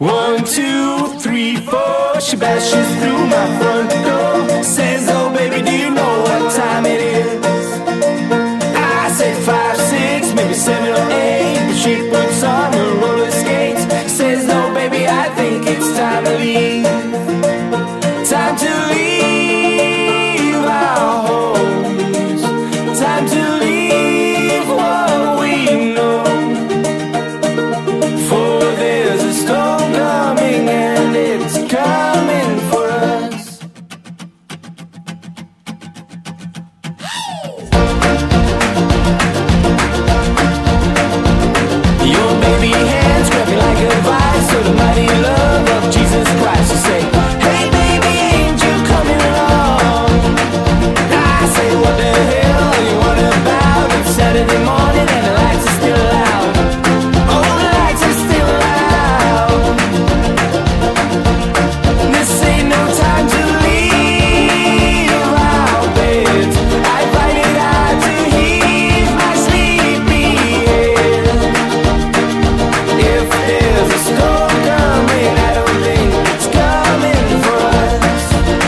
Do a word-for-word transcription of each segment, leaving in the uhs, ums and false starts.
One, two, three, four. She bashes through my front door. Says, oh baby, do you know what time it is? I say five, six, maybe seven or eight. But she puts on her roller skates. Says, no baby, I think it's time to leave. Time to leave our homes. Time to leave what we know. For there's a storm coming and it's coming for us. Your baby hands grab me like a vice. So the mighty love of Jesus Christ. You say, hey baby, ain't you coming along? I say, what the hell are you on about? It's Saturday morning and the lights are still out. Oh, the lights are still out. This ain't no time to leave our beds. I find it hard to heave my sleepy head. If there's a storm coming, I don't think it's coming for us.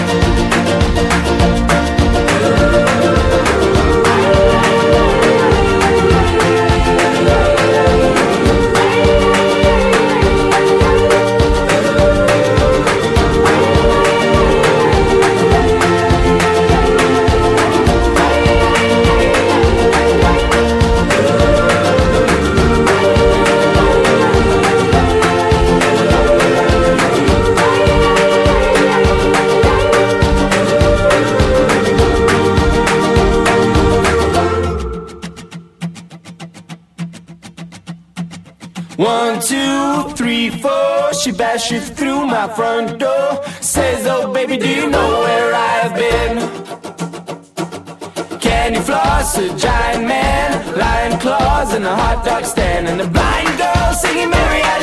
One, two, three, four. She bashes through my front door. Says, oh baby, do you know where I've been? Candy floss, a giant man, lion claws, and a hot dog stand, and a blind girl singing Mary I